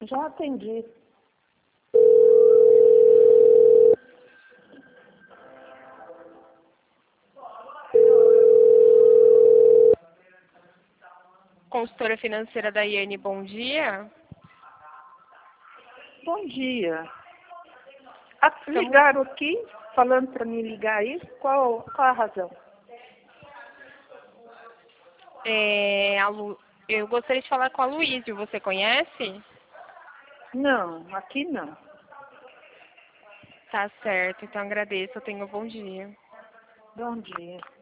Já atendi. Consultora financeira da Iane, bom dia. Bom dia. Ligaram aqui, falando para mim ligar aí. Qual a razão? Eu gostaria de falar com a Luísio, você conhece? Não, aqui não. Tá certo, então agradeço, tenha um bom dia. Bom dia.